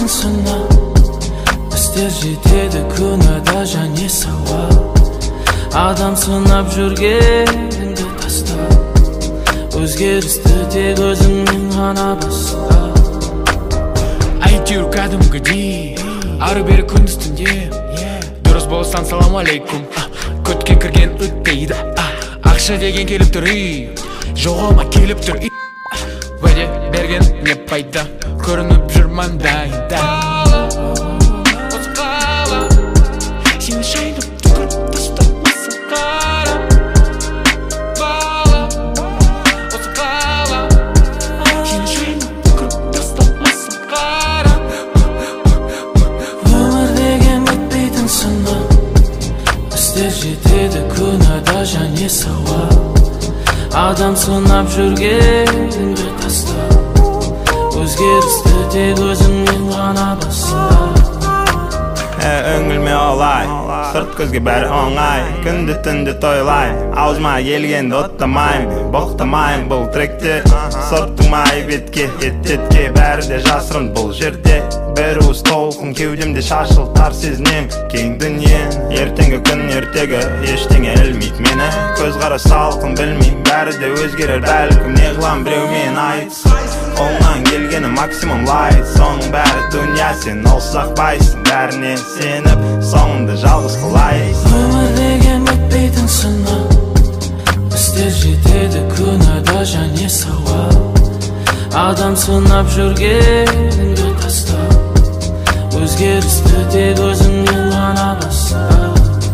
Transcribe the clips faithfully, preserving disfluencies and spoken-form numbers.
өтпейтін сынақ. Істер жетеді күнәда және сауап. Адам сынап жүргеніңді таста. Өзгерісті тек өзіңнен ғана баста. Әйтеуір кәдімгідей ары бері күндіз түнде. Дұрыс болсаң салам алейкум. Көткен кірген өтпейді. Ақша деген келіп тұр үй, жоғалма келіп тұр үй. Уәде берген не пайда, көрініп жүр маңдайда. Осы қала сені шайнап түкіріп тастамасын қара. Бала осы қала сені шайнап түкіріп тастамасын қара. Өмір деген өтпейтін сынақ. Істер жетеді күнәда және сауап. Адам сынап жүргеніңді таста. Өзгерісті тек өзіңнен ғана баста. Өңілме олай, сырт көзге бәрі оңай. Күнді түнді тойлай, аузыма келгенді оттамайым. Боқтамайым бұл тректе, сұрттымай бетке, ет-етке. Бәрі де жасырын бұл жерде. Бір уыз толқын кеудемде шашылтар сезінем. Кең дүниен, ертеңгі күн ертегі, ештеңе ілмейді мені. Көз қара салқын білмейм, бәрі де өзгерер бәлкім. Не қылам біреумен айтсын, қолынан келгені максимум лайт. Соның бәрі дүния, сен олсақпайсың. Бәріне сеніп, соңында жалғыз қылайсың. Өмір деген өтпейтін сынақ. Істер жетеді күнәда және сауап. Адам сынап жүргеніңді таста. Өзгерісті тек өзіңнен ғана баста.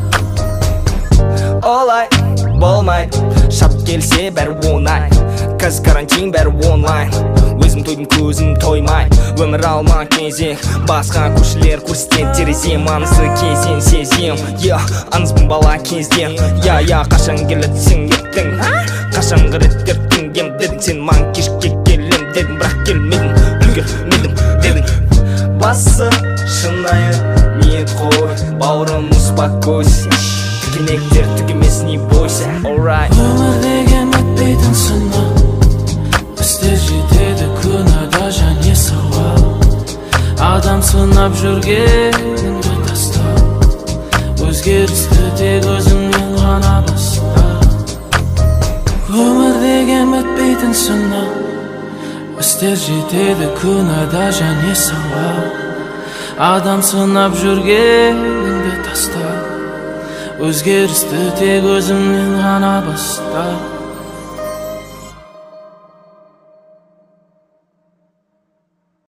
Олай болмайды, шап келсе бәрі оңай. Каз карантин бәрі онлайн. Өзім тойдым көзім тоймай. Өмір алма кезек, басқа көшілер көрсетен. Терезе маңызды кезен сезем. Я, аңызбын бала кезден. Я, я, қашан келетсің ертің. Қашан қыреттер түнгем дедің. Сен маң кешке келем дедің, бірақ келмедің, үлгермедің дедің. Басы шынайы ниет қой, бауырым успокойся. Кенектер түгемес не бойся. Alright. Өмір деген өтпейтін сынақ. Істер жетеді күнәда және сауап. Адам сынап жүргеніңді таста. Өзгерісті тек өзіңнен ғана баста. Өмір деген өтпейтін сынақ. Істер жетеді күнәда және сауап. Адам сынап жүргеніңді таста. Өзгерісті тек өзіңнен ғана баста.